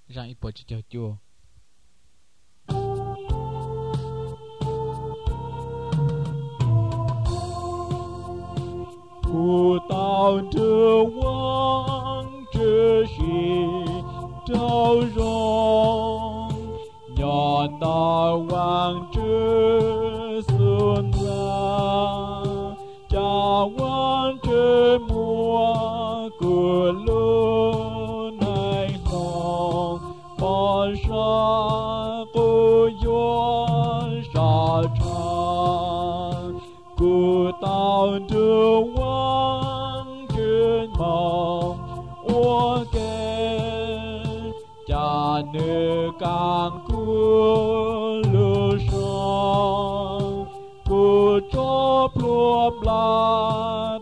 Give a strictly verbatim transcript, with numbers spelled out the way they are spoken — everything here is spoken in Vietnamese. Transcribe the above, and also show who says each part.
Speaker 1: rằng ít bỏ cho cho chùa
Speaker 2: Cụ tao trơ quang trơ xì trao rong nhọn tao quang trơ xuân ra cha quang trơ mùa của luôn này lòng bỏ xa cô gió xa tràn cụ tao trơ quang trơ mong ô kê cha nữ càng cua lưu son cụ chóp lùa bla